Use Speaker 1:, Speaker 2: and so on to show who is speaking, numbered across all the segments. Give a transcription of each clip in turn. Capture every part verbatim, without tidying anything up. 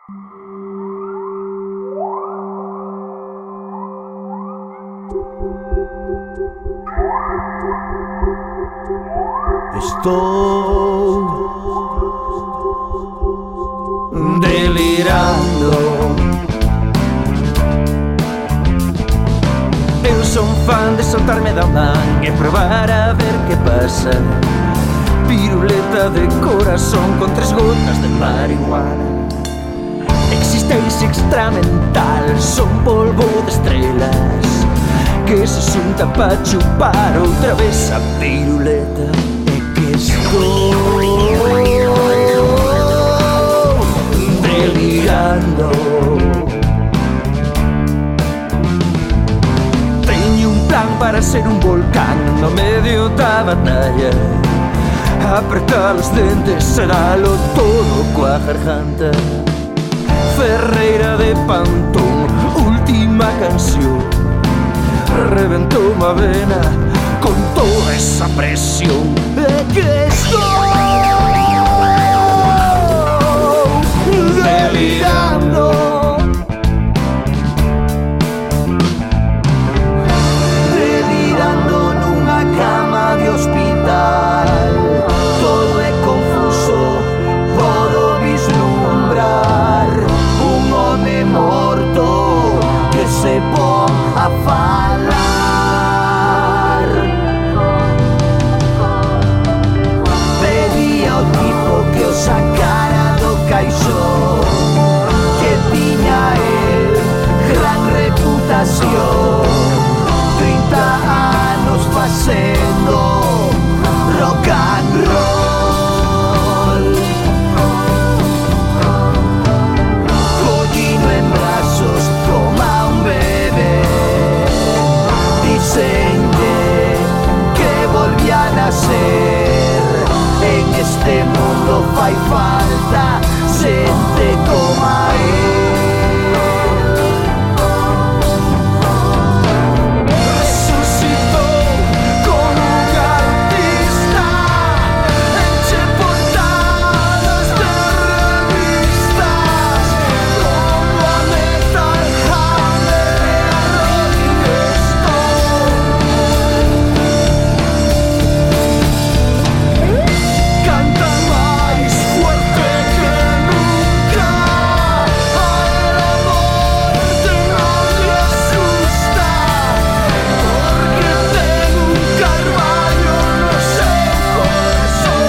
Speaker 1: Estou delirando. Eu son fan de soltarme da man e probar a ver que pasa. Piruleta de corazón con tres gotas de marihuana. Existencia extramental, son polvo de estrelas que se xunta pa chupar outra vez a piruleta. E que estou delirando. Teño un plan para ser un volcán no medio da batalla. Apretar os dentes, seralo todo coa garganta. Ferreira de Pantón, última canción. Reventou unha vena con toda esa presión. É que estou delirando. Delirando nunha cama de hospital. Todo é confuso, podo vislumbrar un home morto que se pon a falar. Pedía ao tipo que o sacara do caixón, que tiña el gran reputación. Trinta anos facendo rock and roll. Collino en brazos como a un bebé. Dicenlle que volví a nacer. En este mundo fai falta xente como a él. Resucitou como un artista. Enche portadas de revistas como a Metal Hammer e a Rolling Stone. Canta máis fuerte que nunca. A la morte non le asusta, porque ten un carballo no seu corazón.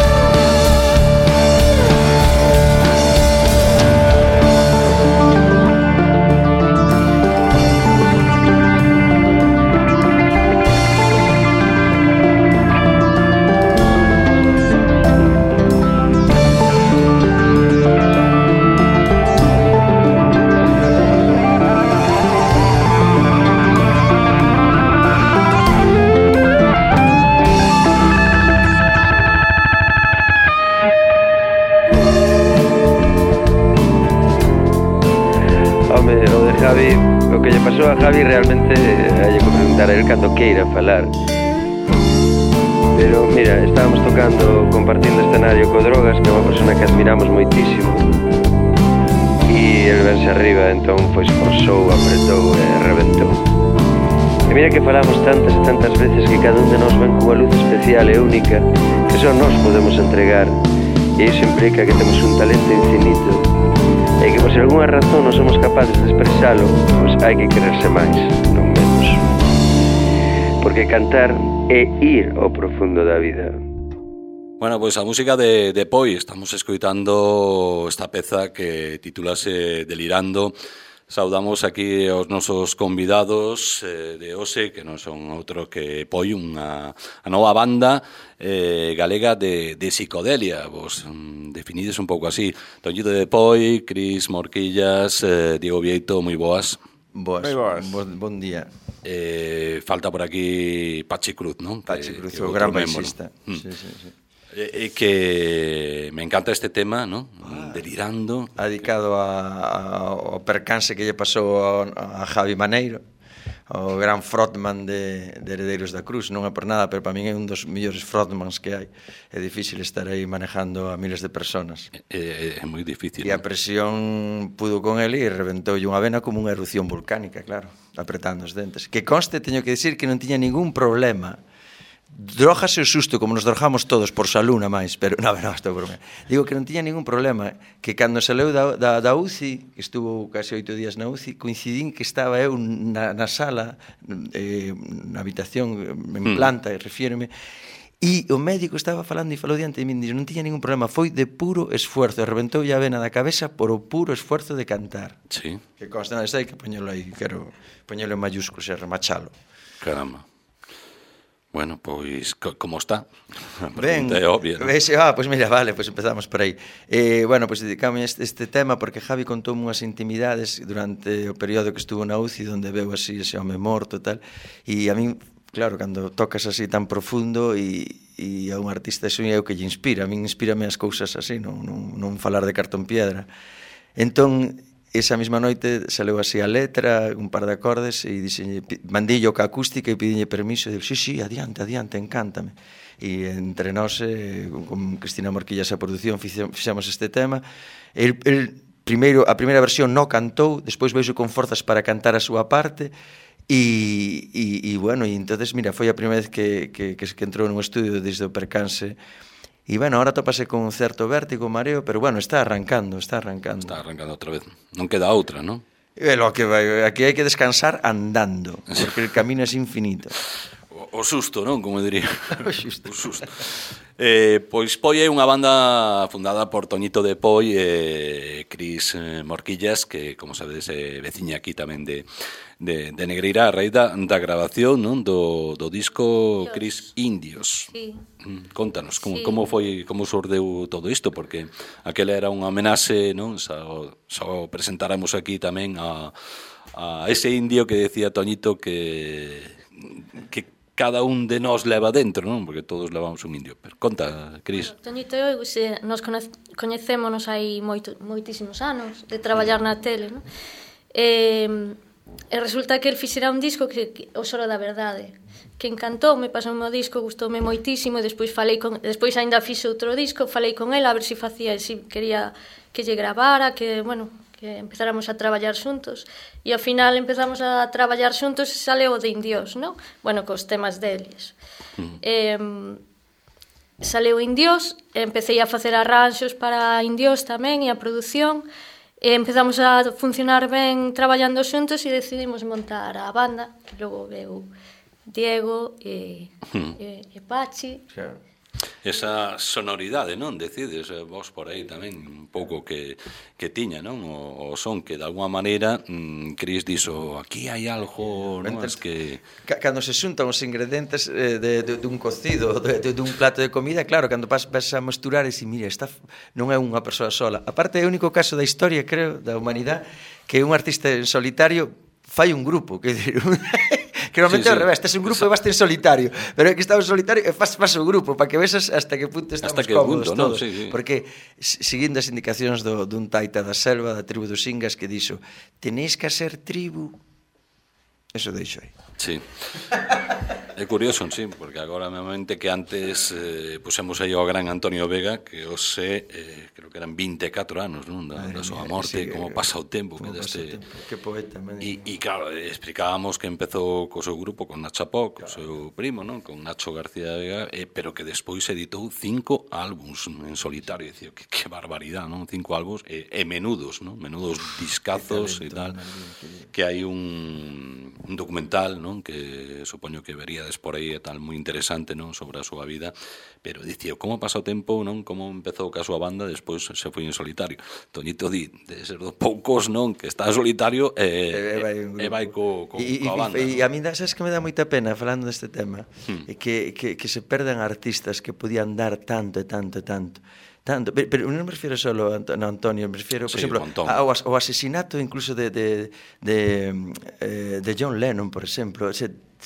Speaker 2: Home, o de Javi, o que lle pasou a Javi realmente hai que preguntar a él cando queira falar. Pero mira, estábamos tocando, compartindo escenario co Drogas, que é unha persona que admiramos moitísimo. E el vense arriba, entón pois forzou, apretou e reventou. E mira que falamos tantas e tantas veces que cada un de nós ven cunha luz especial e única que só nós podemos entregar. E iso implica que temos un talento infinito e que por se algunha razón non somos capaces de expresalo, pois hai que quererse máis, non menos. Porque cantar é ir ao profundo da vida.
Speaker 3: Bueno, pois pues a música de, de Poi, estamos escoitando esta peza que titulase Delirando. Saudamos aquí aos nosos convidados eh, de hoxe, que non son outro que Poi, unha a nova banda eh, galega de, de psicodelia. Vos mm, definides un pouco así. Toñito de Poi, Cris Morquillas, eh, Diego Vieito, moi boas.
Speaker 4: Boas,
Speaker 5: Moi boas.
Speaker 4: bon, bon día.
Speaker 3: Eh, falta por aquí Pachi Cruz, non?
Speaker 4: Pachi Cruz,
Speaker 3: que, que
Speaker 4: o
Speaker 3: outro
Speaker 4: gran
Speaker 3: membro.
Speaker 4: baixista.
Speaker 3: Mm.
Speaker 4: Sí, sí, sí.
Speaker 3: E eh, que me encanta este tema, ¿no? Ah, delirando.
Speaker 4: Dedicado a, a, ao percance que lle pasou a, a Javi Maneiro, o gran frontman de, de Heredeiros da Cruz, non é por nada, pero para min é un dos millores frontmans que hai. É difícil estar aí manejando a miles de personas.
Speaker 3: É, é, é moi difícil.
Speaker 4: E a presión pudo con ele e reventoulle unha vena como unha erupción volcánica, claro, apretando os dentes. Que conste, teño que decir que non tiña ningún problema. Drogase o susto, como nos drogamos todos por salud na máis, pero non, non, estou broma. Digo que non tiña ningún problema, que cando saleu da, da, da U C I, que estuvo casi oito días na U C I, coincidín que estaba eu na, na sala, eh, na habitación, en planta, mm. refiérome, e o médico estaba falando e falou diante de min, non tiña ningún problema, foi de puro esfuerzo, reventou a vena da cabeza por o puro esfuerzo de cantar.
Speaker 3: Sí.
Speaker 4: Que consta, non, hai que poñelo aí, quero poñelo en mayúsculos e remachalo.
Speaker 3: Caramba. Bueno, pois, como está? A
Speaker 4: Ben,
Speaker 3: pregunta é obvia, non?
Speaker 4: Ese, ah, pois mira, vale, pois empezamos por aí. Eh, bueno, pois dedicamos este, este tema porque Javi contou unhas intimidades durante o período que estuvo na U C I, onde veu así ese home morto e tal, e a min, claro, cando tocas así tan profundo e, e a un artista eso é o que lle inspira, a min inspírame as cousas así, non, non, non falar de cartón piedra. Entón, esa mesma noite saleu así a letra, un par de acordes, e dixenlle, mandillo ca acústica e pidinlle permiso, e dixo, sí, sí, adiante, adiante, encántame. E entre nós, eh, con Cristina Morquillas a produción, fixemos este tema. El, el primeiro, a primeira versión non cantou, despois veixo con forzas para cantar a súa parte, e, e, e bueno, e entonces, mira, foi a primeira vez que, que, que, que entrou nun estudio desde o percance. E, bueno, ahora topase con un certo vértigo, mareo, pero, bueno, está arrancando, está arrancando.
Speaker 3: Está arrancando outra vez. Non queda outra, non?
Speaker 4: É lo que vai, aquí hai que descansar andando, porque el camino é infinito.
Speaker 3: O, o susto, non? Como diría. O susto. O susto. Eh, pois Poi é unha banda fundada por Toñito de Poi e Cris Morquillas, que, como sabedes, é veciña aquí tamén de, de, de Negreira, a raíz da, da grabación, non? Do, do disco Cris Indios.
Speaker 5: Sí.
Speaker 3: Contanos, como,
Speaker 5: sí.
Speaker 3: como foi, como surdeu todo isto, porque aquela era unha homenaxe, non? Só, só presentáramos aquí tamén a, a ese indio que decía Toñito que, que cada un de nós leva dentro, non? Porque todos levamos un indio. Pero conta, Cris.
Speaker 5: Bueno, Toñito e eu, se nos coñecémonos hai moito, moitísimos anos de traballar na tele, non? E, e resulta que el fixera un disco que, que o Soro da Verdade, que encantoume, pasou o meu disco, gustoume moitísimo, e despois falei con, despois aínda fixe outro disco, falei con el a ver se si facía, se si quería que lle gravara, que, bueno, que empezáramos a traballar xuntos, e ao final empezamos a traballar xuntos e saleu o de Indios, non? Bueno, cos temas deles. Mm. Eh, saleu Indios, empecé a facer arranxos para Indios tamén, e a produción, e empezamos a funcionar ben traballando xuntos, e decidimos montar a banda, que logo veu Diego e, mm. e, e Pachi.
Speaker 4: Claro.
Speaker 3: Esa sonoridade, non? Decides vos por aí tamén un pouco que, que tiña, non? O, o son que de alguma maneira mmm, Cris dixo, aquí hai algo, non? Es que...
Speaker 4: Cando se xuntan os ingredientes eh, de, de, de un cocido, de, de, de un plato de comida, claro, cando vas, vas a mesturar e si, mira, esta non é unha persoa sola. Aparte, é o único caso da historia, creo, da humanidade, que un artista en solitario fai un grupo, que decir... Que normalmente sí, sí. Ao revés, tes un grupo e vas en solitario, pero é que estás en solitario e fas, fas o grupo, para que vexas hasta que punto estamos
Speaker 3: que
Speaker 4: cómodos
Speaker 3: punto,
Speaker 4: todos.
Speaker 3: No? Sí, sí.
Speaker 4: Porque, seguindo as indicacións do, dun taita da selva, da tribu dos Ingas, que dixo, tenéis que ser tribu, eso deixo aí.
Speaker 3: Sí. É curioso, sí, porque agora mesmamente que antes eh, pusemos aí ao gran Antonio Vega, que hoxe, eh, creo que eran vinte e catro anos, non? Da, da súa morte, sí, como pasa o tempo.
Speaker 4: Como pasa o tempo, que poeta.
Speaker 3: E, e claro, explicábamos que empezou co seu grupo, con Nacha Poc, claro. Co seu primo, non? Con Nacho García Vega, eh, pero que despois editou cinco álbums en solitario, dicía, que, que barbaridade, non? Cinco álbums, e, e menudos, non? Menudos discazos e tal, que hai un, un documental, non? Que supoño que veríades por aí e tal, moi interesante, non? Sobre a súa vida, pero dicía, como pasa o tempo, non? Como empezou ca súa banda, despois se foi en solitario. Toñito di, de ser dos poucos, non? Que está en solitario e, e, vai, e vai co, co,
Speaker 4: e,
Speaker 3: coa banda.
Speaker 4: E, e a mí, sabes que me dá moita pena, falando deste tema, hmm. que, que, que se perdan artistas que podían dar tanto e tanto e tanto. Tanto, pero, pero non me refiero só a Antonio, me refiero, por sí, exemplo, ao, ao asesinato incluso de, de, de, de John Lennon, por exemplo. Se,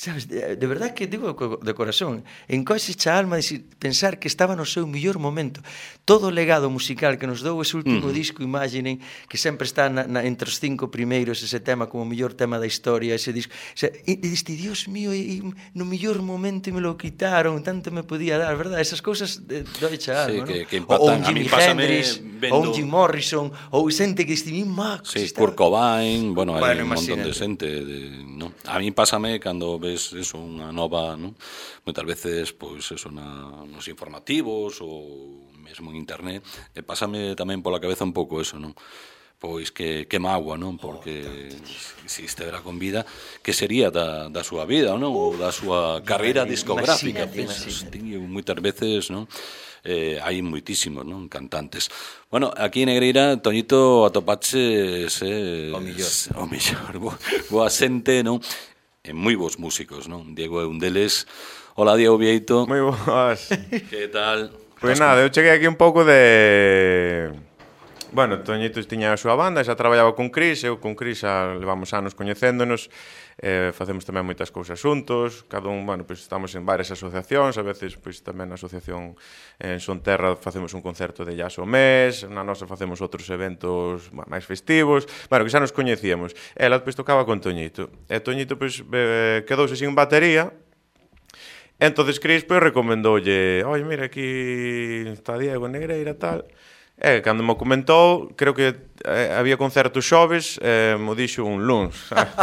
Speaker 4: sabes, de, de verdad que digo de corazón, encoxe a alma de pensar que estaba no seu mellor momento. Todo o legado musical que nos dou ese último uh-huh. disco, imaginen, que sempre está na, na, entre os cinco primeiros ese tema como o mellor tema da historia, ese disco. O sea, e, e diste, Dios mío, e, e, no mellor momento me lo quitaron, tanto me podía dar, verdad? Esas cousas doi a alma,
Speaker 3: sí, que,
Speaker 4: ¿no?
Speaker 3: que impactan.
Speaker 4: Ou un Jimi Hendrix, vendo... ou un Jim Morrison, ou xente que estive Max.
Speaker 3: Sí, Kurt Cobain, bueno, hai
Speaker 4: bueno,
Speaker 3: un montón de xente. De, no? A mí pásame cando ves eso, unha nova, ¿no? Moitas veces, pois, eso, na, nos informativos ou mesmo en internet, e pásame tamén pola cabeza un pouco eso, non? Pois que, que magua, non? Porque oh, se estivera con vida, que sería da, da súa vida, non? Ou da súa carreira discográfica. Pensas, moitas veces, non? Eh, hai moitísimos, non? Cantantes. Bueno, aquí en Negreira, Toñito, atopaches eh,
Speaker 4: o millor,
Speaker 3: o millor, boa, boa xente, non? E moi bons músicos, non? Diego é un deles. Hola, Diego Vieito.
Speaker 6: Moi boas.
Speaker 3: Que tal?
Speaker 6: Pois nada, eu cheguei aquí un pouco de... Bueno, Toñito tiña a súa banda, xa traballaba con Cris, eu con Cris xa levamos anos coñecéndonos, eh, facemos tamén moitas cousas xuntos, cada un, bueno, pois estamos en varias asociacións, a veces pois tamén na asociación en Sonterra facemos un concerto de jazz ao mes, na nosa facemos outros eventos máis festivos, bueno, que xa nos coñecíamos. Ela pois tocaba con Toñito, e Toñito pois eh, quedouse sin batería. Entonces Cris pois recomendoulle, oi, mira, aquí está Diego Negreira, tal. E cando me comentou, creo que eh, había concertos xoves, eh, mo dixo un luns.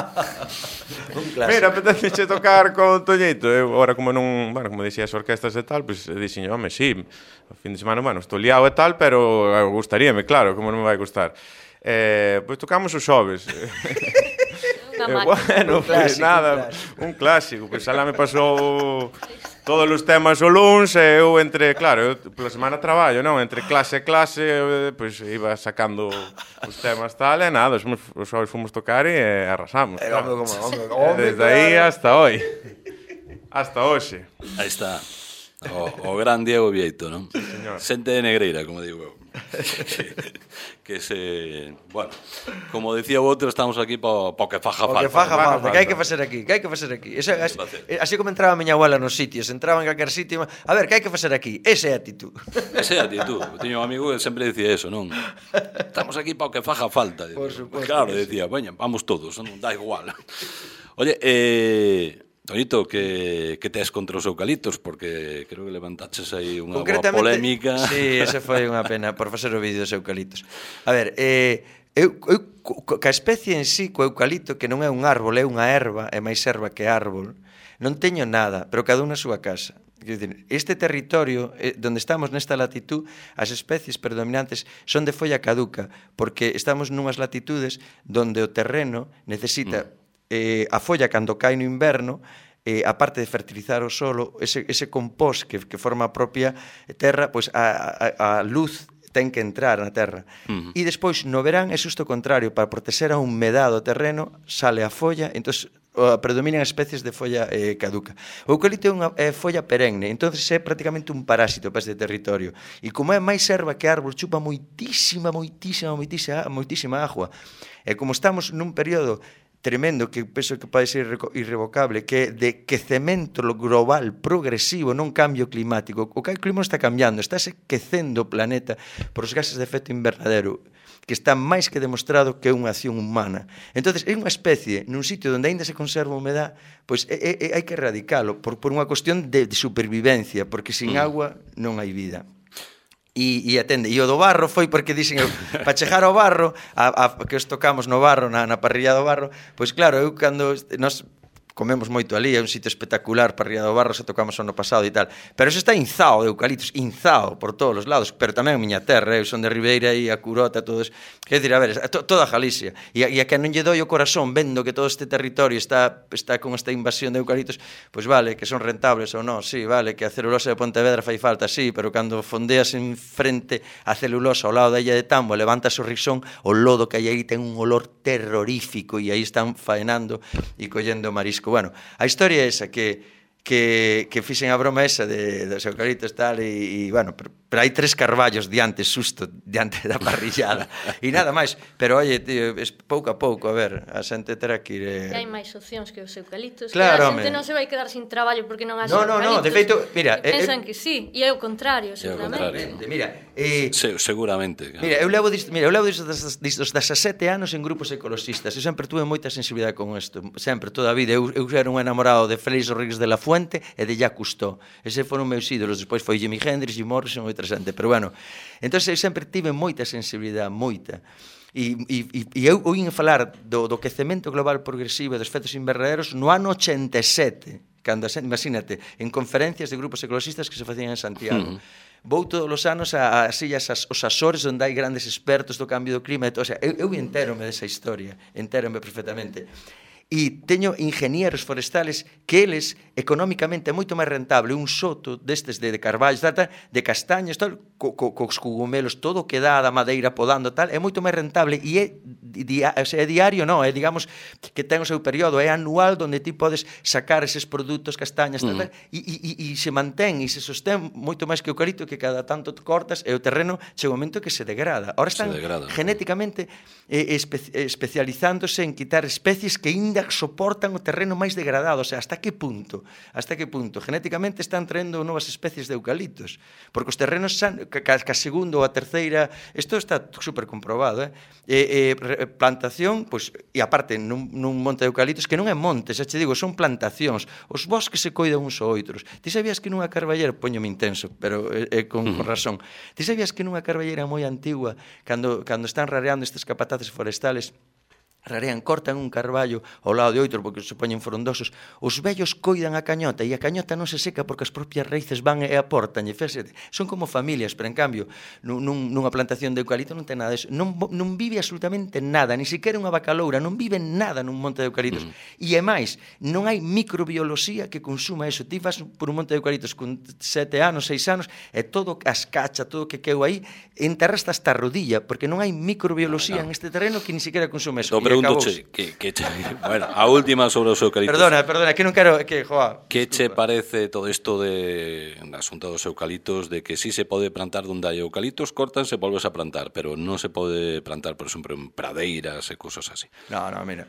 Speaker 4: Un clásico.
Speaker 6: Mira, apetece tocar con Toñito. Eu, ora, como non, bueno, como dixía as orquestas e tal, pois pues, dixen, home, sí, o fin de semana, bueno, estou liado e tal, pero eh, gustaríame, claro, como non me vai gustar. Eh, pois pues, tocamos os xoves. Eh, bueno, pois pues, nada, un clásico. Pois pues, alá me pasou todos os temas o luns e eu entre, claro, eu pola semana traballo, non? Entre clase e clase, pois pues, iba sacando os temas tal e nada, os, os xoves fomos tocar e arrasamos.
Speaker 4: Eh,
Speaker 6: claro.
Speaker 4: como, como, como,
Speaker 6: Desde aí hasta hoy. Hasta hoxe.
Speaker 3: Aí está. O, o gran Diego Vieito, non?
Speaker 6: Sí, señor.
Speaker 3: Xente de Negreira, como digo eu. que, que se... Bueno, como decía o outro, estamos aquí po, po que faja falta.
Speaker 4: O que faja falta, que hai que facer aquí, que hai que facer aquí. Ese, as, así como entraba a miña abuela nos sitios, entraba en calquer sitio, a ver, que hai que facer aquí? Esa é a actitud.
Speaker 3: Esa é a actitud. Eu teño un amigo que sempre dicía eso, non? Estamos aquí po que faja falta.
Speaker 4: Por suposto.
Speaker 3: Claro, decía, veña, vamos todos, non da igual. Oye, eh... Toñito, que, que tes contra os eucaliptos? Porque creo que levantaches aí unha boa polémica.
Speaker 4: Sí, esa foi unha pena por facer o vídeo dos eucaliptos. A ver, eh, eu, eu, ca especie en sí, co eucalipto, que non é un árbol, é unha erva, é máis erva que árbol, non teño nada, pero cada un na súa casa. Este territorio, eh, donde estamos nesta latitud, as especies predominantes son de folla caduca, porque estamos nunhas latitudes donde o terreno necesita... Mm. Eh, a folla cando cae no inverno, eh, aparte de fertilizar o solo, ese, ese compost que, que forma a propia terra, pois a, a, a luz ten que entrar na terra. Uh-huh. E despois, no verán, é xusto o contrario, para proteger a humedade do terreno, sale a folla, entón predominan especies de folla eh, caduca. O eucalipto é unha é folla perenne, entón é prácticamente un parásito para este territorio. E como é máis erva que árbol, chupa moitísima, moitísima, moitísima, moitísima agua. E como estamos nun período tremendo, que penso que pode ser irrevocable, que é de quecemento global progresivo, non cambio climático. O que o clima está cambiando, estáse quecendo o planeta por os gases de efecto invernadero, que está máis que demostrado que é unha acción humana. Entonces, é unha especie nun sitio onde aínda se conserva a humedad, pois é, é, hai que erradicalo por, por unha cuestión de, de supervivencia, porque sin agua non hai vida. E, e atende, e o do barro foi porque dixen eu, para chegar ao barro, a, a, que os tocamos no barro, na, na parrilla do barro, pois claro, eu cando nos comemos moito ali, é un sitio espectacular, parrilla do barro, se tocamos o ano pasado e tal, pero eso está inzao de eucaliptos, inzao por todos os lados, pero tamén a miña terra, eu son de Ribeira e a Curota, todos, quer dizer, a ver, to, toda Galicia, e a, e a que non lle doi o corazón vendo que todo este territorio está está con esta invasión de eucaliptos, pois vale, que son rentables ou non, sí, vale, que a celulosa de Pontevedra fai falta, sí, pero cando fondeas en frente a celulosa ao lado da illa de Tambo, levantas o risón, o lodo que hai aí ten un olor terrorífico e aí están faenando e collendo marisco. Bueno, a historia é esa, que que, que fixen a broma esa de, dos eucaliptos tal e, e bueno, pero, pero hai tres carballos diante susto diante da parrillada e nada máis, pero oye, tío, es pouco a pouco, a ver, a xente terá que ir eh...
Speaker 5: hai máis opcións que os eucaliptos,
Speaker 4: claro,
Speaker 5: que a xente
Speaker 4: home.
Speaker 5: non se vai quedar sin traballo porque non hai
Speaker 4: no, no,
Speaker 5: eucaliptos.
Speaker 4: No, de feito, mira,
Speaker 5: e pensan
Speaker 4: eh,
Speaker 5: que sí, e é o contrario,
Speaker 3: contrario.
Speaker 5: seguramente.
Speaker 4: Mira, eh,
Speaker 3: Se, seguramente. Claro.
Speaker 4: Mira, eu levo dis, mira, eu levo dis, dis, dis, dos dezasete anos en grupos ecologistas. Eu sempre tuve moita sensibilidade con isto, sempre, toda a vida. Eu, eu era un enamorado de Félix Rodríguez de la Fuente e de Jacques Cousteau. Ese foron meus ídolos. Despois foi Jimi Hendrix, Jim Morrison e outra xente. Pero bueno, entón eu sempre tive moita sensibilidade, moita. E, e, e eu oín falar do, do quecemento global progresivo e dos efectos invernaderos no ano ochenta e sete, cando, imagínate, en conferencias de grupos ecologistas que se facían en Santiago. Uh-huh. Vou todos os anos a, a sillas as, os Azores onde hai grandes expertos do cambio do clima e todo. O sea, eu, eu entérome desa historia, entérome perfectamente. E teño ingenieros forestales que eles, económicamente, é moito máis rentable un soto destes de, de carballos, tal, tal, de castaños, tal, co, co, cos cogumelos, todo o que dá da madeira podando, tal, é moito máis rentable e é, di, o sea, é diario, non, é, digamos, que ten o seu período, é anual, onde ti podes sacar eses produtos, castañas, tal, tal, e, e, e se mantén e se sostén moito máis que o eucalipto, que cada tanto te cortas e o terreno chega un momento que se degrada. Ahora están degrada, genéticamente eh, espe, especializándose en quitar especies que ainda soportan o terreno máis degradado, o sea, hasta que punto? Hasta que punto? Genéticamente están traendo novas especies de eucaliptos, porque os terrenos san, ca, ca segundo ou a terceira, isto está super comprobado, eh? E, e, plantación, pois, e aparte, nun, nun monte de eucaliptos, que non é monte, xa che digo, son plantacións, os bosques se coidan uns ou outros. Ti sabías que nunha carballera, poñome intenso, pero é, é con, con razón, ti sabías que nunha carballera moi antigua, cando, cando están rareando estes capataces forestales, rarean, cortan un carballo ao lado de outro porque se poñen frondosos, os vellos coidan a cañota e a cañota non se seca porque as propias raíces van e aportan e fese, son como familias, pero en cambio nun, nunha plantación de eucalipto non ten nada disso, non, non vive absolutamente nada, ni siquiera unha vacaloura, non vive nada nun monte de eucaliptos, mm. e é máis, non hai microbioloxía que consuma eso. Ti vas por un monte de eucaliptos con sete anos, seis anos e todo as cacha, todo que queu aí enterraste hasta a rodilla porque non hai microbioloxía no, no. en este terreno que ni siquiera consume eso.
Speaker 3: Che, que, que che, bueno, a última sobre os eucaliptos.
Speaker 4: Perdona, perdona, que non quero que, joa.
Speaker 3: Que che parece todo isto de asunto dos eucaliptos, de que si sí se pode plantar onde hai eucaliptos, cortan, se volves a plantar, pero non se pode plantar, por exemplo, en pradeiras e cosas así.
Speaker 4: No, no, mira.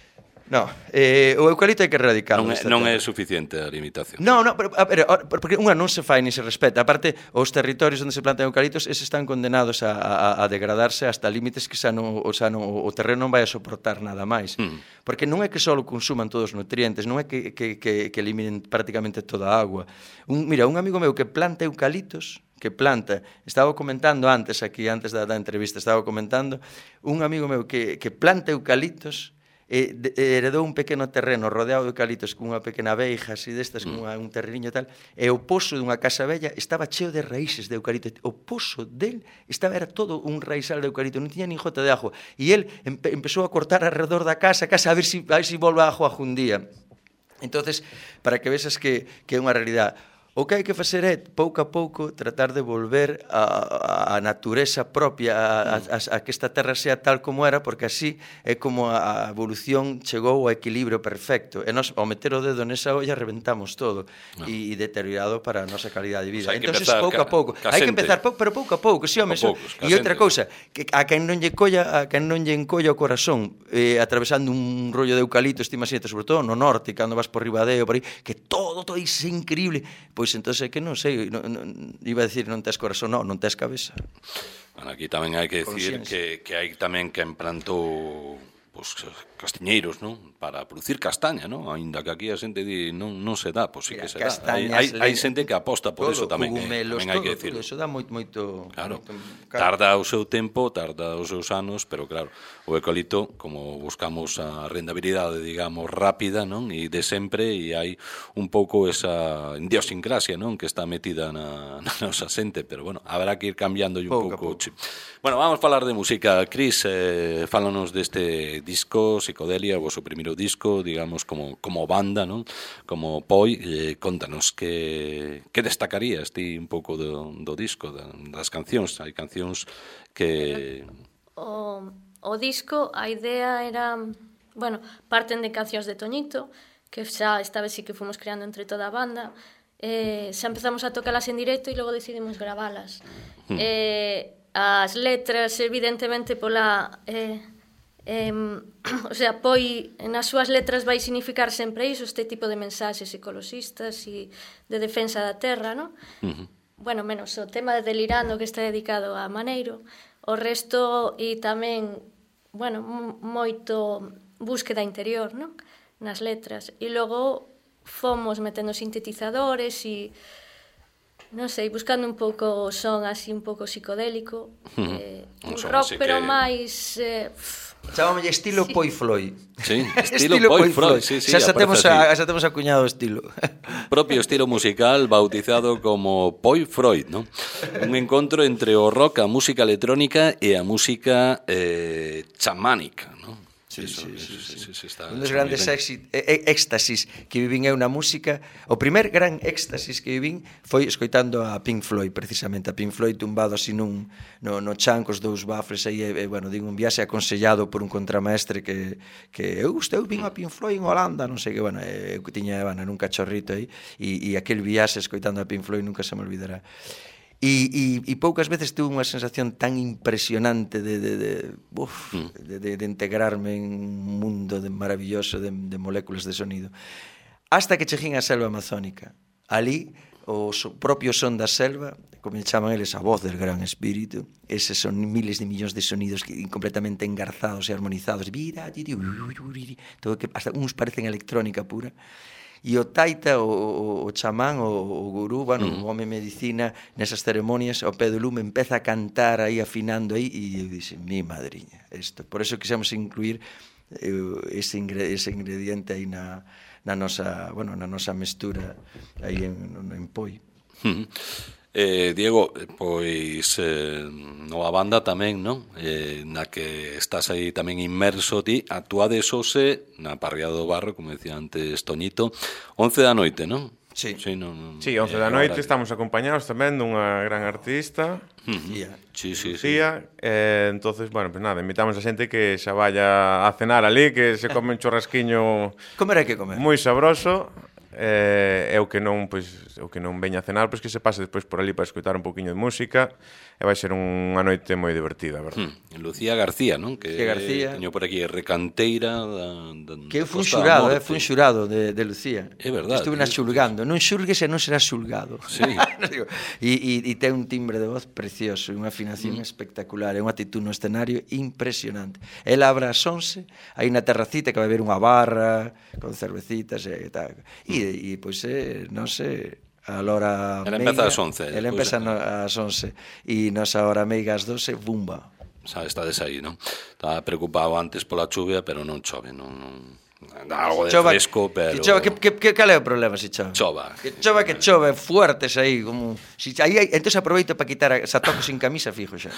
Speaker 4: No, eh, o eucalipto hai que erradicalo.
Speaker 3: Non é, non é suficiente a limitación.
Speaker 4: No, no, pero, a ver, porque unha non se fai ni se respeta. Aparte, os territorios onde se plantan eucaliptos, eses están condenados a, a, a degradarse hasta límites que xa non, o, xa non, o terreno non vai a soportar nada máis. Mm. Porque non é que só consuman todos os nutrientes, non é que, que, que, que eliminen prácticamente toda a agua. Un, mira, un amigo meu que planta eucaliptos, que planta, estaba comentando antes aquí, antes da, da entrevista, estaba comentando, un amigo meu que, que planta eucaliptos, e heredou un pequeno terreno rodeado de eucaliptos con unha pequena veiga así destas, con unha, un terreniño tal, e o pozo dunha casa bella estaba cheo de raíces de eucalipto. O pozo del estaba, era todo un raizal de eucalipto, non tiña nin jota de agua, e el empe, empezou a cortar alrededor da casa, casa a ver si, a ver si volve a agua un día. Entonces, para que vexas que, que é unha realidade. O que hai que facer é, pouco a pouco, tratar de volver a, a natureza propia, a, a, a que esta terra sea tal como era, porque así é como a evolución chegou ao equilibrio perfecto. E nos, ao meter o dedo nesa olla, reventamos todo, no. e, e deteriorado para a nosa calidade de vida.
Speaker 3: O sea,
Speaker 4: entón, pouco a pouco, hai que empezar, pero pouco a pouco, sí, home, so, e outra cousa, que a quen non lle colla, a quen non lle encolla o corazón, eh, atravesando un rollo de eucaliptos, estima xente, sobre todo no norte, cando vas por Ribadeo, por aí, que todo, todo iso é increíble. Pois entón é que non sei, non, non, iba a decir non tes corazón, non, non tes cabeza.
Speaker 3: Bueno, aquí tamén hai que decir que, que hai tamén quen plantou pues, castiñeiros, non? Para producir castaña, non? Ainda que aquí a xente di non, non se dá, pois sí que se dá. Hai, hai, hai xente que aposta por todo, eso tamén,
Speaker 4: cogumelos,
Speaker 3: eh, tamén hai que
Speaker 4: decir. Todo eso dá moito, moito,
Speaker 3: claro,
Speaker 4: moito...
Speaker 3: Tarda o seu tempo, tarda os seus anos, pero claro, o eucalipto, como buscamos a rentabilidade, digamos, rápida, non? E de sempre, e hai un pouco esa idiosincrasia, non? Que está metida na, na nosa xente, pero bueno, habrá que ir cambiando un pouco. Bueno, vamos a falar de música. Cris, eh, fálanos deste disco, Psicodelia, o vosso primeiro disco, digamos, como, como banda, non? Como Poi, eh, contanos que, que destacarías ti un pouco do, do disco, das cancións. Hai cancións que...
Speaker 5: O, o disco, a idea era, bueno, parten de cancións de Toñito, que xa esta vez sí que fomos creando entre toda a banda, eh, xa empezamos a tocalas en directo e logo decidimos gravalas. Mm. Eh, as letras, evidentemente, pola... Eh, eh, o sea, Poi, nas súas letras vai significar sempre iso, este tipo de mensaxes ecologistas e de defensa da terra, non? Uh-huh. Bueno, menos o tema de Delirando, que está dedicado a Maneiro. O resto, e tamén, bueno, moito búsqueda interior, non? Nas letras. E logo fomos metendo sintetizadores e, non sei, buscando un pouco o son así un pouco psicodélico. Mm. Eh, un rock, pero que... máis... Eh,
Speaker 4: Chámame estilo sí. Poi Floyd.
Speaker 3: Sí, estilo, estilo Poi Floyd, sí, sí.
Speaker 4: Xa, xa, temos a, xa temos acuñado o estilo.
Speaker 3: Propio estilo musical bautizado como Poi Floyd, ¿no? Un encontro entre o rock, a música electrónica e a música eh, chamánica, ¿no?
Speaker 4: Sí, sí, sí, sí, sí, sí, está, un dos grandes éxit, eh, éxtasis que vivín eu na música. O primer gran éxtasis que vivín foi escoitando a Pink Floyd, precisamente a Pink Floyd tumbado así nun, no, no chan cos dous bafles aí, e, bueno, digo, un viaxe aconsellado por un contramaestre que, que eu, eu vin a Pink Floyd en Holanda, non sei que, bueno, eu tiña, bueno, nun cachorrito aí, e, e aquel viaxe escoitando a Pink Floyd nunca se me olvidará. E, e, e poucas veces tuve unha sensación tan impresionante de, de, de, uf, mm. de, de, de integrarme en un mundo de maravilloso de, de moléculas de sonido. Hasta que cheguín á selva amazónica. Ali, o so, propio son da selva, como chaman eles, a voz del gran espírito, eses son miles de millóns de sonidos que, completamente engarzados e armonizados, todo que hasta uns parecen electrónica pura. E o taita, o, o, o chamán, o, o gurú, bueno, uh-huh. o home medicina, nesas ceremonias, ao pé do lume, empeza a cantar aí, afinando aí, e eu dixen, mi madriña, isto. Por eso quixemos incluir eh, ese, ingre, ese ingrediente aí na, na nosa, bueno, na nosa mestura aí en, en Poi.
Speaker 3: Uh-huh. Eh, Diego, pois eh, nova banda tamén, non? Eh, na que estás aí tamén inmerso ti, actuades hoxe na Parrilla do Barro, como decía antes Toñito, once da noite, non?
Speaker 4: Sí,
Speaker 3: sí, non,
Speaker 6: sí once da noite estamos acompañados tamén dunha gran artista,
Speaker 3: Lucía. Uh-huh. Sí, sí,
Speaker 6: Lucía. Sí. Eh, entonces, bueno, pues nada, invitamos a xente que xa vaya a cenar ali, que se come un churrasquiño
Speaker 4: comer hai que comer.
Speaker 6: Moi sabroso. Eh, eu que non, pois, eu que non veña a cenar, pois que se pase despois por ali para escoitar un poquinho de música, e vai ser unha noite moi divertida, verdad?
Speaker 3: Hmm. Lucía García, non? Que
Speaker 4: García.
Speaker 3: Teño por aquí recanteira da, da
Speaker 4: que eu fui xurado, eh, fui xurado de, de Lucía.
Speaker 3: É verdade.
Speaker 4: Estuve na xulgando, non xulgues e non serás xulgado.
Speaker 3: Sí.
Speaker 4: e, e, e ten un timbre de voz precioso, unha afinación mm. espectacular, é unha actitud no escenario impresionante. Ela abra as once, aí na terracita que vai haber unha barra con cervecitas e tal. E e pois eh, non sei, a hora
Speaker 3: ela empeza ás once.
Speaker 4: Ela empeza no, ás once e nosa hora meiga ás doce, bumba.
Speaker 3: Xa estades aí, non? Estaba preocupado antes pola chuvia, pero non chove, non, non... algo de chova, fresco, pero...
Speaker 4: Que chova, que, que, que, cal é o problema se chove?
Speaker 3: Chova.
Speaker 4: Que chova, que chove, fuertes aí, como... Si, aí, aí, entón aproveito para quitar a Satoco sin camisa, fijo xa.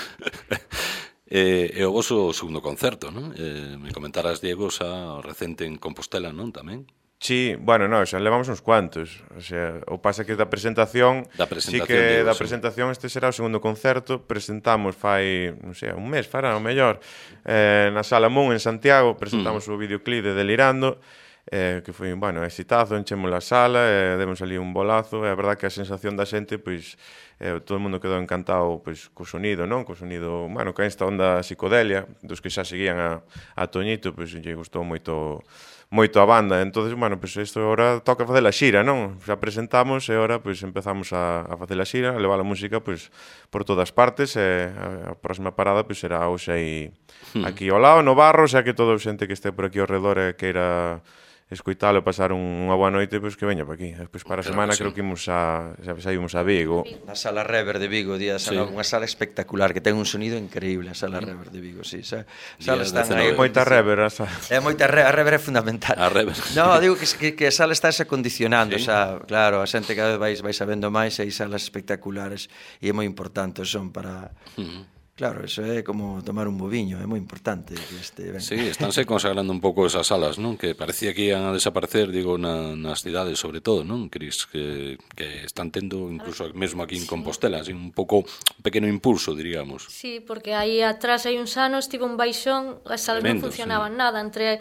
Speaker 3: E, e o vosso segundo concerto, non? Eh, me comentaras, Diego, xa recente en Compostela, non? Tamén?
Speaker 6: Sí, bueno, no, xa levamos uns cuantos. O sea, o pasa que da presentación,
Speaker 3: da presentación
Speaker 6: sí que
Speaker 3: digo,
Speaker 6: da presentación este será o segundo concerto. Presentamos fai, non sei, un mes, fará o mellor, eh, na Sala Moon en Santiago, presentamos mm. o videoclip de Delirando, eh, que foi, bueno, exitazo, enchemos a sala, eh, demos ali un bolazo, e a verdad que a sensación da xente, pois, eh, todo o mundo quedou encantado, pois, co sonido, non? Co sonido, bueno, que esta onda psicodelia, dos que xa seguían a, a Toñito, pois, lle gustou moito moito a banda. Entonces, bueno, pois pues, isto agora toca facer a xira, non? Xa presentamos e agora pois pues, empezamos a, a facer a xira, a levar a música pois pues, por todas partes, e a, a próxima parada pois pues, será hoxe aí hmm. aquí ao lado, no Barro, xa que toda a xente que este por aquí ao redor e queira escoitalo e pasar un, unha boa noite, pois pues, que veña por aquí. Despois para a claro semana que sí. creo que imos a, xa saímos a Vigo.
Speaker 4: Na Sala Rever de Vigo, día de sala, sí. unha sala espectacular que ten un sonido increíble, a Sala Rever de Vigo, sí. Sa, sala están aí,
Speaker 6: moita rever, a sala.
Speaker 4: É moita rever, a rever é fundamental.
Speaker 3: A rever.
Speaker 4: No, digo que, que, que a sala está se acondicionando, sí. xa, claro, a xente cada vez vais vai sabendo máis, hai salas espectaculares e é moi importante, son para uh-huh. Claro, eso é como tomar un boviño, é moi importante que este evento.
Speaker 3: Sí, estánse consagrando un pouco esas salas, non? Que parecía que iban a desaparecer, digo, na, nas cidades, sobre todo, non? Cris, que, que están tendo, incluso mesmo aquí en Compostela, así un pouco, un pequeno impulso, diríamos.
Speaker 5: Sí, porque aí atrás hai uns anos, tivo un baixón, as salas Tremendo, non funcionaban sí. nada, entre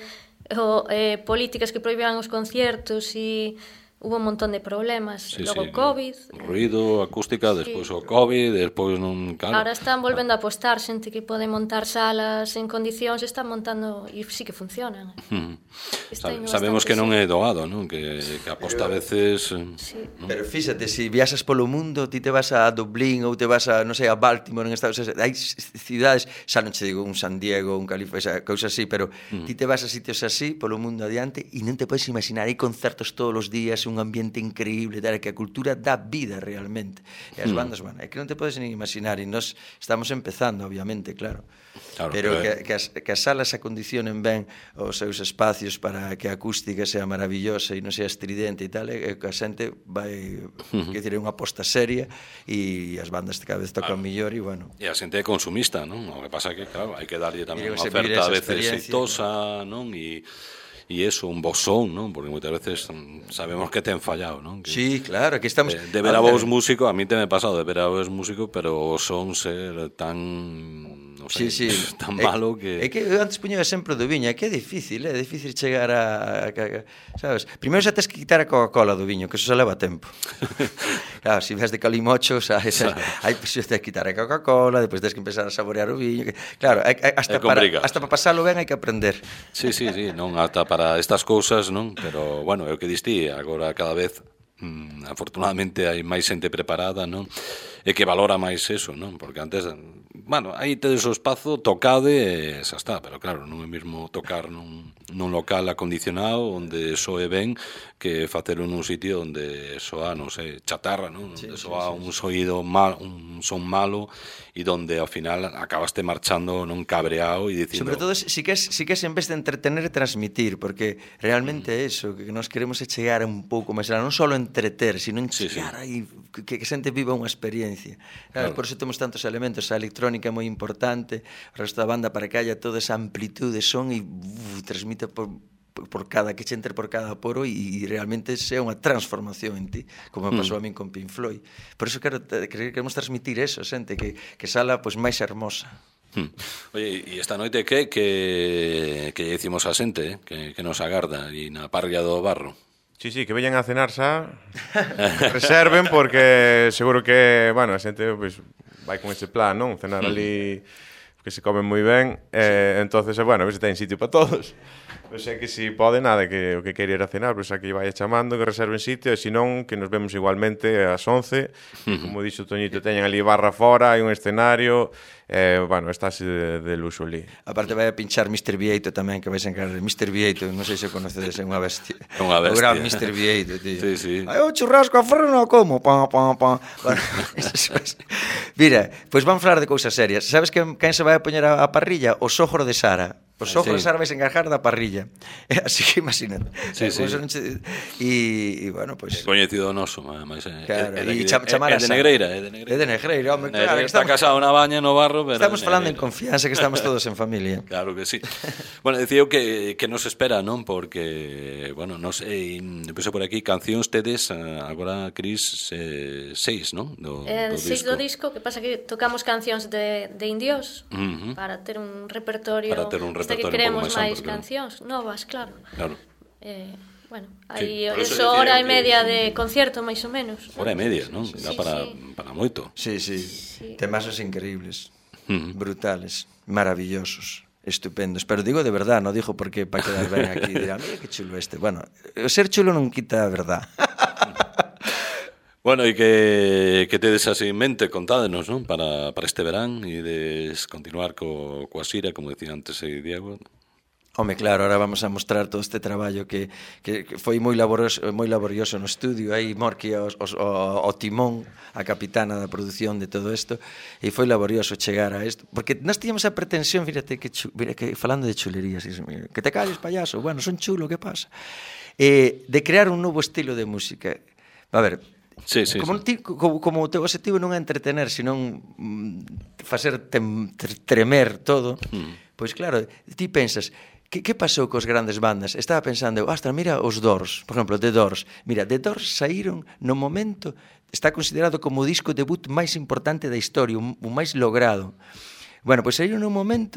Speaker 5: o, eh, políticas que prohibían os conciertos e hubo un montón de problemas.
Speaker 3: Sí,
Speaker 5: Logo
Speaker 3: sí,
Speaker 5: o COVID.
Speaker 3: ruido, acústica, despois
Speaker 5: Sí.
Speaker 3: o COVID, despois non... Claro.
Speaker 5: Ahora están volvendo a apostar, xente que pode montar salas en condicións, están montando e sí que funcionan.
Speaker 3: Mm.
Speaker 5: Está
Speaker 3: Sabe,
Speaker 5: indo
Speaker 3: sabemos
Speaker 5: bastante
Speaker 3: que non
Speaker 5: ben.
Speaker 3: é doado, non? Que, que aposta a veces... eh,
Speaker 5: Sí.
Speaker 4: Pero fíxate, se si viaxas polo mundo, ti te vas a Dublín ou te vas a, non sei, a Baltimore en Estados Unidos, hai cidades, xa non che digo un San Diego, un California, cousas así, pero mm. ti te vas a sitios así polo mundo adiante e non te podes imaginar, hai concertos todos os días, un ambiente increíble, tal, que a cultura dá vida realmente. E as bandas, bueno, é que non te podes nin imaginar, e nós estamos empezando, obviamente, claro.
Speaker 3: Claro,
Speaker 4: pero
Speaker 3: pero
Speaker 4: que,
Speaker 3: é-
Speaker 4: que, as, que as salas acondicionen ben os seus espacios para que a acústica sea maravillosa e non sea estridente e tal, e que a xente vai, uh-huh. que dire, unha aposta seria e as bandas cada vez tocan mellor e, bueno,
Speaker 3: E a xente é consumista, non? O que pasa é que, claro, hai que darlle tamén
Speaker 4: Mira,
Speaker 3: unha
Speaker 4: se vivir
Speaker 3: oferta a
Speaker 4: esa
Speaker 3: veces
Speaker 4: experiencia,
Speaker 3: exitosa, non? E, e eso, un bosón, non? Porque moitas veces mm, sabemos que ten fallado, non? Que,
Speaker 4: sí, claro, aquí estamos...
Speaker 3: de, de ver a vos músico, a mí te me ha pasado de ver a vos músico, pero o son ser tan... non
Speaker 4: Sí,
Speaker 3: sei,
Speaker 4: sí.
Speaker 3: tan
Speaker 4: É-
Speaker 3: malo que...
Speaker 4: É que eu antes puñaba sempre do viño, é que é difícil, é difícil chegar a, a, a sabes? Primeiro xa tes que quitar a Coca-Cola do viño, que eso xa leva tempo. Claro, se ves de calimocho, sabes, hai pues, tens que quitar a Coca-Cola, depois tens que empezar a saborear o viño, que, claro, hai, hai, hasta
Speaker 3: É
Speaker 4: para
Speaker 3: complicado.
Speaker 4: hasta para pasalo ben hai que aprender.
Speaker 3: Sí, sí, sí, non ata para estas cousas, non? Pero, bueno, é o que distí, agora cada vez mm, afortunadamente hai máis xente preparada, non? E que valora máis eso, non? Porque antes, bueno, aí tedes o espazo, tocade e xa está, pero claro, non é mesmo tocar nun, nun local acondicionado onde soe ben que facelo nun sitio onde soa, non sei, chatarra, non? Onde
Speaker 4: Sí, sí,
Speaker 3: soa
Speaker 4: sí,
Speaker 3: un soído mal, un son malo e donde ao final acabaste marchando non cabreado e dicindo...
Speaker 4: Sobre todo si que es, si que es en vez de entretener e transmitir, porque realmente é eso, que nos queremos é chegar un pouco máis alá, non só entreter, sino en
Speaker 3: Sí, sí.
Speaker 4: chegar aí, que, que a xente viva unha experiencia. Claro,
Speaker 3: Claro.
Speaker 4: por eso temos tantos elementos, a electrónica é moi importante, o resto da banda para que haya toda esa amplitud de son e uf, transmite por por cada que che entre por cada poro e, e realmente sea unha transformación en ti, como me pasou a min con Pink Floyd. Por eso quero, queremos transmitir eso, xente, que, que sala pois, máis hermosa.
Speaker 3: Hmm. Oye, e esta noite que que que lle dicimos a xente, eh? que, que nos agarda e na parrilla do Barro.
Speaker 6: Sí, sí, que veñan a cenar xa. Reserven porque seguro que, bueno, a xente pues, vai con ese plan, non? Cenar ali que se come moi ben. Eh, entonces, bueno, a ver se ten sitio para todos. Pois é que si pode, nada, que o que queira ir a cenar, pois aquí vai chamando, que reserven sitio, e se non, que nos vemos igualmente ás once. Como dixo Toñito, teñen ali barra fora, hai un escenario, eh, bueno, estáse de, de luxo ali.
Speaker 4: Aparte vai a pinchar mister Vieito tamén, que vais a encargar. mister Vieito, non sei se o conocedes, é unha bestia.
Speaker 3: É unha bestia.
Speaker 4: O gran mister Vieito, tío.
Speaker 3: Sí, sí.
Speaker 4: Hai o churrasco a freno, como? Pa, pa, pa. Bueno, mira, pois pues vamos falar de cousas serias. Sabes que quen se vai a poñer a, a parrilla? O sogro de Sara. O sogro
Speaker 3: Sí.
Speaker 4: de Sara vais a encargar da parrilla. Así que imagínate.
Speaker 3: Sí, sí.
Speaker 4: E, e bueno, pois...
Speaker 3: É coñecido noso, máis é,
Speaker 4: Claro,
Speaker 3: é, é,
Speaker 4: e
Speaker 3: de,
Speaker 4: cham, chamar
Speaker 3: é,
Speaker 4: a
Speaker 3: é de
Speaker 4: Sara.
Speaker 3: Negreira, é de Negreira.
Speaker 4: É de Negreira, home, claro.
Speaker 3: Eh,
Speaker 4: que
Speaker 3: está
Speaker 4: estamos,
Speaker 3: casado na baña no Barro, pero
Speaker 4: estamos
Speaker 3: de
Speaker 4: falando en
Speaker 3: Negreira.
Speaker 4: confianza, que estamos todos en familia.
Speaker 3: Claro que sí. Bueno, decía eu que, que nos espera, non? Porque, bueno, non sei, penso por aquí, cancións tedes, eh, agora, Cris, eh, seis, non? Do,
Speaker 5: Eh,
Speaker 3: do
Speaker 5: seis
Speaker 3: disco.
Speaker 5: do disco, que pasa que tocamos cancións de, de indios
Speaker 3: Ujú.
Speaker 5: para ter un repertorio,
Speaker 3: Para ter un
Speaker 5: hasta que
Speaker 3: repertorio un
Speaker 5: queremos
Speaker 3: pouco máis
Speaker 5: máis
Speaker 3: amplo, claro.
Speaker 5: cancións novas, claro.
Speaker 3: Claro.
Speaker 5: Eh, bueno,
Speaker 3: Sí,
Speaker 5: hai
Speaker 3: por eso
Speaker 5: eso
Speaker 3: decía
Speaker 5: hora
Speaker 3: eu
Speaker 5: e
Speaker 3: que-
Speaker 5: media de concierto, máis ou menos.
Speaker 3: Hora e media, non? Dá
Speaker 5: Sí,
Speaker 3: para,
Speaker 5: sí.
Speaker 3: para moito.
Speaker 4: Sí, sí,
Speaker 5: Sí.
Speaker 4: temasos increíbles,
Speaker 3: Ujú.
Speaker 4: brutales, maravillosos, estupendos. Pero digo de verdad, no digo porque para quedar ben aquí dirán, mira que chulo este. Bueno, o ser chulo non quita a verdad.
Speaker 3: Bueno, e que, que tedes así en mente, contádenos, non? Para, para este verán e de continuar co, coa xira, como decía antes eh, Diego.
Speaker 4: Home, claro, ahora vamos a mostrar todo este traballo que, que, que foi moi laborioso, moi laborioso no estudio. Aí Morqui os, os, o, o timón, a capitana da produción de todo isto, e foi laborioso chegar a isto. Porque nós tiñamos a pretensión, fíjate, que, chu, mira, que falando de chulerías, que te calles, payaso, bueno, son chulo, que pasa? Eh, de crear un novo estilo de música. A ver,
Speaker 3: Sí, sí,
Speaker 4: como,
Speaker 3: sí.
Speaker 4: ti, como, como o teu objetivo non é entretener, senón mm, facer tem, tremer todo, mm. Pois claro, ti pensas, que, que pasou cos grandes bandas? Estaba pensando, hasta mira os Doors, por exemplo, The Doors. Mira, The Doors saíron no momento, está considerado como o disco debut máis importante da historia, o máis logrado. Bueno, pois saíron no momento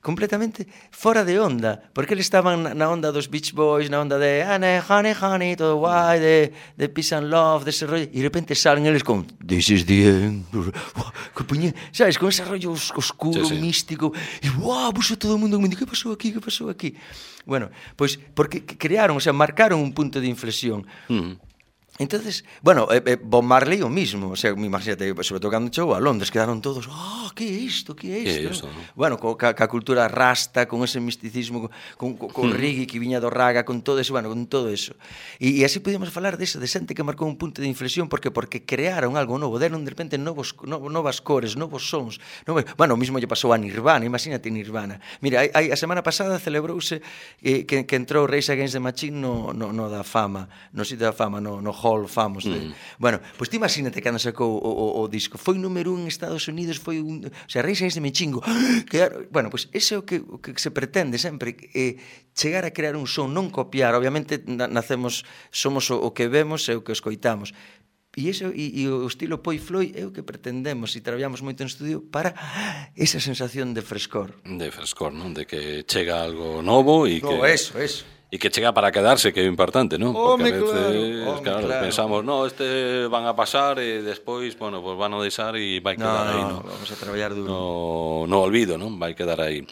Speaker 4: completamente fora de onda, porque eles estaban na onda dos Beach Boys, na onda de honey, honey, honey, todo guai, de, de peace and love, dese rollo, e de repente salen eles con this is the end, que puñe, sabes, con ese rollo oscuro, sí, sí. místico, e guau, puxo todo o mundo, que pasou aquí, que pasou aquí? Bueno, pois, porque crearon, o sea, marcaron un punto de inflexión. Mm. Entonces, bueno, eh, eh, Bob Marley o mismo, o sea, imagínate, sobre todo cando chegou a Londres, quedaron todos, ah, oh, que é isto, que é isto?
Speaker 3: Que é isto, ¿no?
Speaker 4: Bueno, co, ca, ca cultura rasta, con ese misticismo, con, con, con mm. reggae que viña do raga, con todo eso, bueno, con todo eso. E, e así podíamos falar deso, de xente que marcou un punto de inflexión, porque porque crearon algo novo, deron de repente novos, no, novas cores, novos sons, novos, bueno, o mismo lle pasou a Nirvana, imagínate Nirvana. Mira, hai, hai, a semana pasada celebrouse eh, que, que entrou Rage Against the Machine no, no, no da fama, no sitio da fama, no, no Hall Famos de... Mm. Bueno, pois pues, ti imagínate cando sacou o, o, o disco, foi número un en Estados Unidos, foi un, o sea, Rage Against the Machine, que, bueno, pois pues, ese é o que, o que se pretende sempre, eh, chegar a crear un son, non copiar, obviamente nacemos, somos o, o que vemos e o que escoitamos, e iso e, e o estilo Poi Floyd é o que pretendemos e traballamos moito en estudio para esa sensación de frescor.
Speaker 3: De frescor, non? De que chega algo novo e
Speaker 4: no,
Speaker 3: que...
Speaker 4: eso, eso.
Speaker 3: E que chega para quedarse, que é importante, non?
Speaker 4: Porque
Speaker 3: a veces,
Speaker 4: claro,
Speaker 3: claro,
Speaker 4: claro,
Speaker 3: pensamos, no, este van a pasar e despois, bueno, pues van a deixar e vai quedar
Speaker 4: no,
Speaker 3: aí,
Speaker 4: non?
Speaker 3: No,
Speaker 4: vamos a traballar duro.
Speaker 3: No, no olvido, non? Vai quedar aí.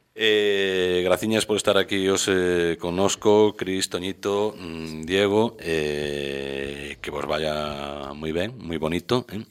Speaker 3: Eh, graciñas por estar aquí hoxe connosco, Cris, Toñito, Diego, eh, que vos vaya moi ben, moi bonito, eh?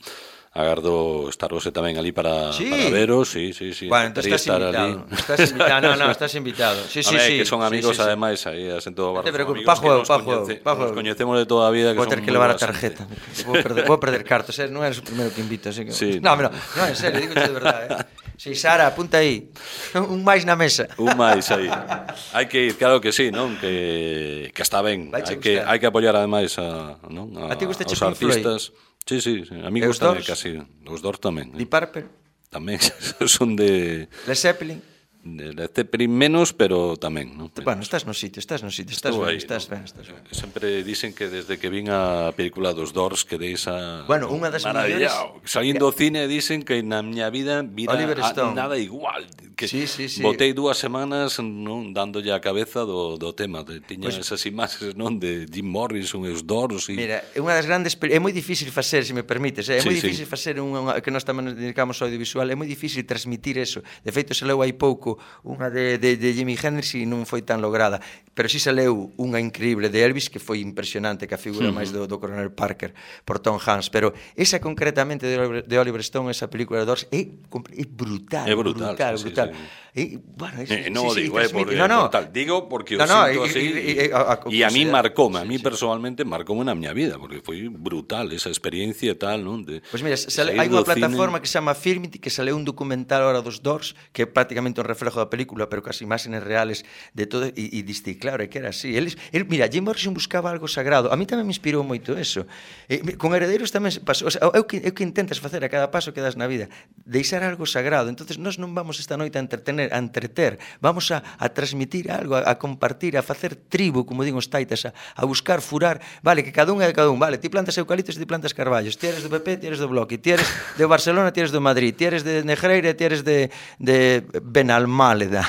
Speaker 3: Agardo estar hoxe tamén ali para,
Speaker 4: sí.
Speaker 3: para veros, sí, sí, sí.
Speaker 4: Bueno, entón estás invitado. Estás invitado, no, no, estás invitado. Sí, sí,
Speaker 3: ver,
Speaker 4: sí.
Speaker 3: que son amigos,
Speaker 4: sí, sí,
Speaker 3: ademais, sí. Aí, en todo barrio.
Speaker 4: No te preocupes, pa juego, pa juego.
Speaker 3: Nos coñecemos de toda a vida.
Speaker 4: Vou ter que levar a tarjeta. Vou perder, vou perder cartas, eh? Non eres o primeiro que invito, así que...
Speaker 3: Sí,
Speaker 4: no, no, no, en serio, digo de verdade, eh? Sí, Sara, apunta aí. Un máis na mesa.
Speaker 3: Un máis aí. Hai que ir, claro que sí, non? Que, que está ben. Hai que, hai que apoiar, ademais, a, non? A,
Speaker 4: a ti gusta
Speaker 3: aos artistas. Sí, sí, sí, a mí gusta casi. Os Doors tamén.
Speaker 4: Deep Purple?
Speaker 3: Tamén, son de...
Speaker 4: Led Zeppelin?
Speaker 3: De Led Zeppelin menos, pero tamén, non?
Speaker 4: Bueno, estás no sitio, estás no sitio, estás ben, estás ben, estás ben.
Speaker 3: Sempre dicen que desde que vin a película dos Doors que esa...
Speaker 4: Bueno, unha das mellores...
Speaker 3: Salindo do cine dicen que na miña vida vira a, nada igual. Que
Speaker 4: sí, sí, sí.
Speaker 3: Botei dúas semanas non dándolle a cabeza do, do tema. Tiña pues, esas imaxes, non, de Jim Morrison e os Doors. E...
Speaker 4: Mira, é unha das grandes... É moi difícil facer, se me permites, é, é sí, moi difícil sí. facer unha, que nós tamén dedicamos ao audiovisual, é moi difícil transmitir eso. De feito, se leu hai pouco unha de, de, de Jimi Hendrix e non foi tan lograda, pero si se leu unha increíble de Elvis que foi impresionante, que a figura mm. máis do, do Coronel Parker por Tom Hanks, pero esa concretamente de Oliver, de Oliver Stone, esa película de Doors, é, é brutal,
Speaker 3: é brutal,
Speaker 4: brutal,
Speaker 3: sí,
Speaker 4: brutal.
Speaker 3: Sí, sí.
Speaker 4: E, bueno, es,
Speaker 3: eh, no
Speaker 4: sí,
Speaker 3: digo,
Speaker 4: sí,
Speaker 3: eh, por,
Speaker 4: no, no.
Speaker 3: Tal. Digo porque
Speaker 4: no,
Speaker 3: o
Speaker 4: no,
Speaker 3: sinto
Speaker 4: y,
Speaker 3: así
Speaker 4: y, y, a, a,
Speaker 3: e a mí marcoume, a mí
Speaker 4: sí,
Speaker 3: personalmente marcoume na miña vida, porque foi brutal esa experiencia e tal, non? De,
Speaker 4: pues mira, sale, hai unha plataforma cine... que se chama Filmity, que sale un documental ahora dos Doors, que é prácticamente un reflejo da película, pero casi imágenes reales de todo, e, e diste, claro, é que era así. Eles, el, mira, Jim Morrison buscaba algo sagrado, a mí tamén me inspirou moito eso. E, con Heredeiros tamén pasou, o sea, é o que, é o que intentas facer a cada paso que das na vida, deixar algo sagrado. Entonces nós non vamos esta noite a entretener, a entreter, vamos a, a transmitir algo, a, a compartir, a facer tribo, como digo os taitas, a, a buscar, furar, vale, que cada un é de cada un, vale, ti plantas eucaliptos e ti plantas carballos, ti eres do P P, ti eres do Bloque, ti eres de Barcelona, ti eres do Madrid, ti eres de Negreira, ti eres de, de Benalmáleda.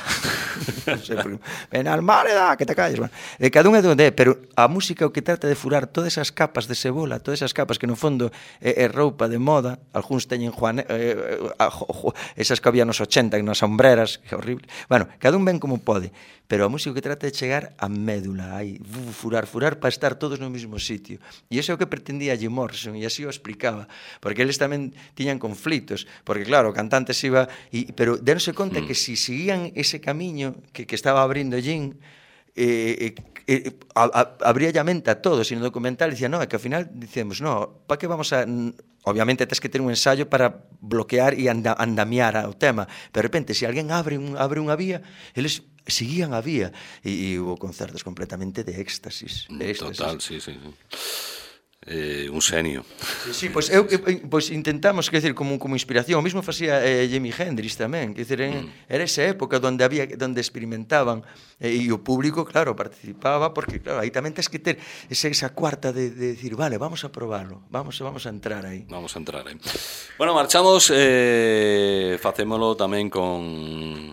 Speaker 4: Benalmáleda, que te calles, bueno. E cada un é donde é, pero a música o que trata de furar todas esas capas de cebola, todas esas capas que no fondo é, é roupa de moda, algúns teñen Juan, eh, a, jo, jo, esas que había nos ochenta nas sombreras, que horrible. Bueno, cada un ven como pode, pero a música que trata de chegar a médula, aí, furar, furar para estar todos no mesmo sitio. E iso é o que pretendía Jim Morrison, e así o explicaba, porque eles tamén tiñan conflitos, porque claro, o cantante se iba, e, pero dense conta mm. que si seguían ese camiño que, que estaba abrindo Jim, eh, eh, eh, a, a, abría a mente a todos, e no documental dicía, no, é que ao final dicemos, no, para que vamos a... Obviamente tens que ter un ensayo para bloquear e anda, andamiar o tema, pero de repente, se alguén abre, un, abre unha vía, eles seguían a vía, e, e hubo concertos completamente de éxtasis, de éxtasis.
Speaker 3: Total, sí, sí, sí. Eh, un senio.
Speaker 4: Sí, sí, pois eu pois intentamos, quer dizer, como como inspiración, o mismo facía eh, Jimi Hendrix tamén, quer dizer, en, mm. era esa época onde había onde experimentaban eh, e o público, claro, participaba, porque claro, aí tamén tens que ter esa, esa cuarta de, de decir, vale, vamos a probarlo, vamos vamos a entrar aí.
Speaker 3: Vamos a entrar aí. Bueno, marchamos, eh, facémolo tamén con con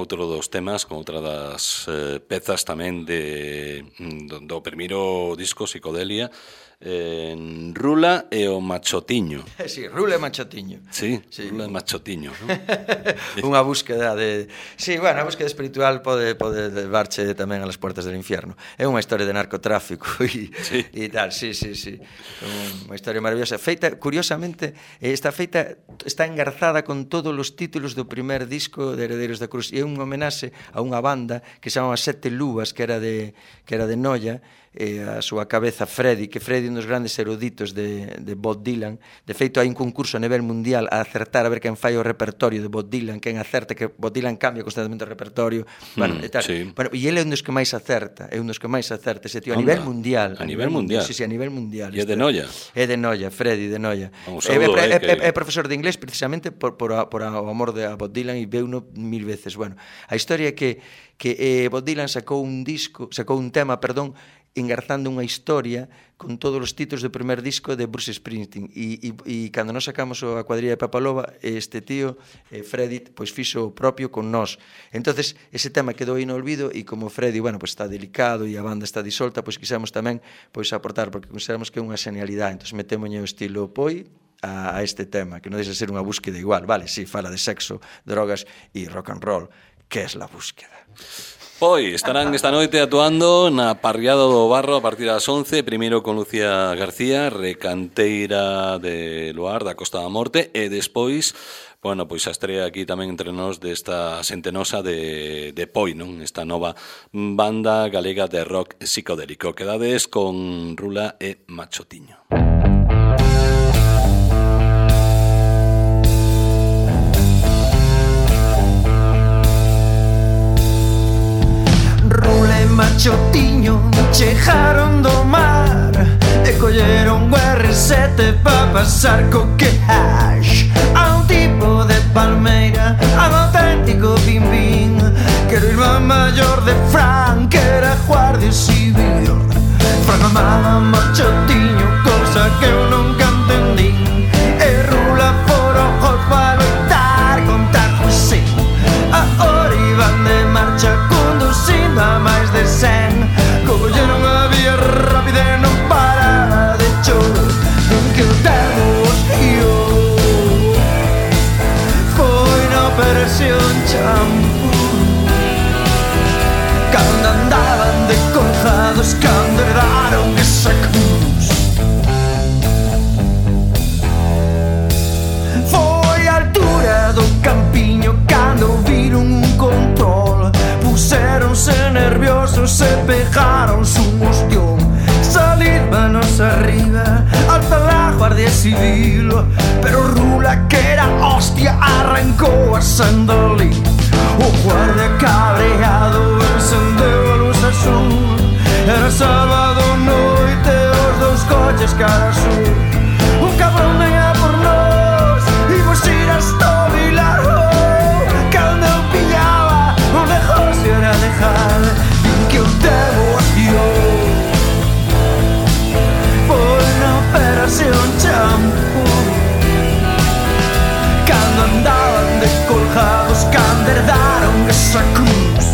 Speaker 3: outro dos temas, con outra das eh, pezas tamén de, do, do primeiro disco, Psicodelia, eh, Rula e o Machotiño.
Speaker 4: Sí, Rula e Machotiño.
Speaker 3: Sí,
Speaker 4: sí.
Speaker 3: Rula e Machotiño, ¿no?
Speaker 4: Unha búsqueda de... Sí, bueno, a búsqueda espiritual pode, pode levarche tamén a las puertas del infierno. É unha historia de narcotráfico e, sí. e tal, sí, sí, sí. Unha historia maravillosa. Feita, curiosamente, está feita, está engarzada con todos os títulos do primer disco de Heredeiros da Cruz, e é un homenaxe a unha banda que se chama Sete Lúas, que era de, que era de Noia, e a súa cabeza Freddy, que Freddy é un dos grandes eruditos de, de Bob Dylan. De feito, hai un concurso a nivel mundial a acertar a ver quen fai o repertorio de Bob Dylan, quen acerte, que Bob Dylan cambia constantemente o repertorio. Bueno,
Speaker 3: mm,
Speaker 4: e tal.
Speaker 3: Sí.
Speaker 4: Bueno, e ele é un dos que máis acerta, é un dos que máis acerta ese tío, a nivel mundial.
Speaker 3: A nivel mundial.
Speaker 4: Sí, sí, a nivel mundial.
Speaker 3: E é de Noia.
Speaker 4: É de Noia, Freddy de Noia.
Speaker 3: Un
Speaker 4: É,
Speaker 3: saúdo,
Speaker 4: é,
Speaker 3: eh,
Speaker 4: é,
Speaker 3: que...
Speaker 4: é profesor de inglés precisamente por, por, a, por a, o amor de a Bob Dylan, e veuno mil veces. Bueno, a historia é que, que eh, Bob Dylan sacou un disco, sacou un tema, perdón, engarzando unha historia con todos os títulos do primer disco de Bruce Springsteen, e, e, e cando nos sacamos a cuadrilla de Papalova, este tío, eh, Freddy, pois fixo o propio con nós. Entonces ese tema quedou aí no olvido, e como Freddy, bueno, pois está delicado e a banda está disolta, pois quixemos tamén pois aportar, porque consideramos que é unha genialidade. Entonces metémoñe o estilo Poi a, a este tema, que non deixa de ser unha búsqueda igual, vale, sí, fala de sexo, drogas e rock and roll, que é a búsqueda.
Speaker 3: Pois estarán esta noite actuando na Parriada do Barro a partir das once, primeiro con Lucía García, recanteira de Loar, da Costa da Morte, e despois, bueno, pois a estrella aquí tamén entre nós desta Sentenosa de, de Poi, non? Esta nova banda galega de rock psicodélico. Quedades con Rula e Machotiño.
Speaker 1: Machotiño chegaron do mar e colleron o erre sete pa pasar co que hash a un tipo de palmeira, a un auténtico bim-bim, que era o irmán maior de Fran, que era guardia civil. Fran amaba Machotiño, cosa que eu nunca entendín, e Rula por ojos para loitar contra José. Ahora iban de marcha conducindo a máis de cen, colleron a vía rápida e non paraba de chover, que o termo os guiou. Foi na operación champú, cando andaban decolgados, cando herdaron esa cruz. Foi a altura do campiño cando viron un control, puseronse nerviosos e pegaronse un ostión. Salir manos arriba, alta la Guardia Civil, pero Rula, que era hostia, arrancou a sandalí. O guardia cabreado encendeu a luz azul, era sábado noite, os dous coches cara azul. O cabrón venha por nós, imos ir hasta o Vilar. Cando eu pillaba, o negocio era dejar, din que o debo adiós. Foi na operación champú, cando andaban descolgados, cando herdaron esa cruz.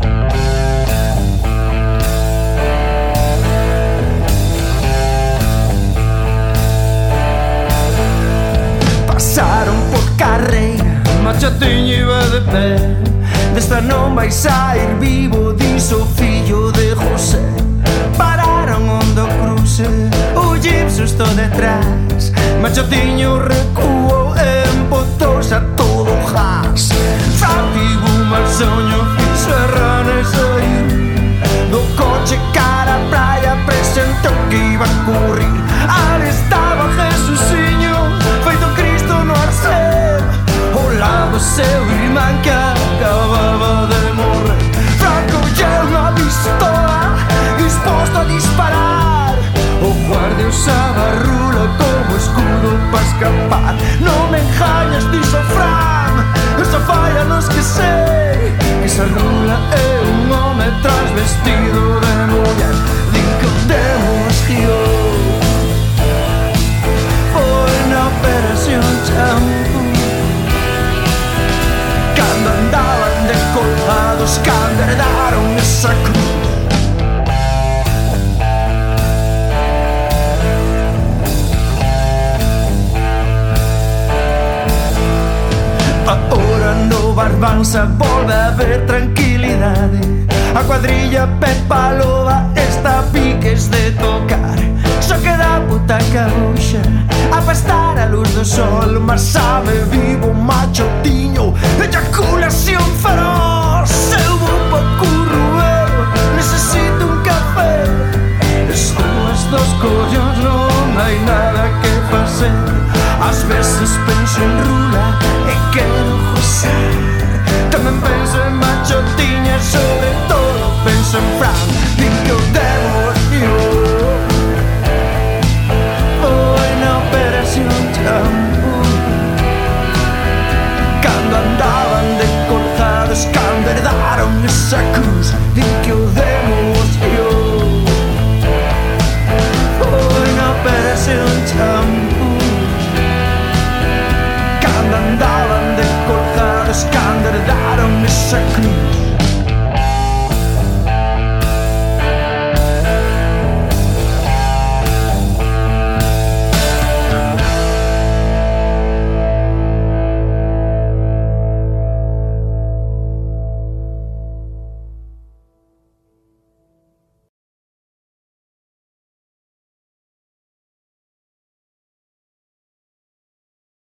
Speaker 1: Pasaron por carreira, Machotiño iba de pé. Desta non vai sair vivo, dixo o fillo de José. Pararon onde o cruce, o jeep sustou detrás. Machotiño recuou e embotouse a todo gas. Fatigo un mal soño, fixo errar e saír do coche cara a praia, presentou que iba a correr. Ali estaba Jesusiño, feito Cristo no arcén, ao lado seu irmán que acababa de morrer. Franco lle unha pistola, disposto a disparar. O guardia usaba a Rula como escudo para escapar. Non me engañas, dixo Fran, esa falla nos que sei, que esa Rula é un home transvestido de muller. Din que o demos guiou. Foi na operación champú, cando andaban de soldados cando heredaron esa cruz. Ahora no Barbanza volve a haber tranquilidade. A cuadrilla Pepa Loba está a piques de tocar. Só queda a butaca roxa a pastar a luz do sol. Mas sabe vivo macho tiño, eyaculación farol.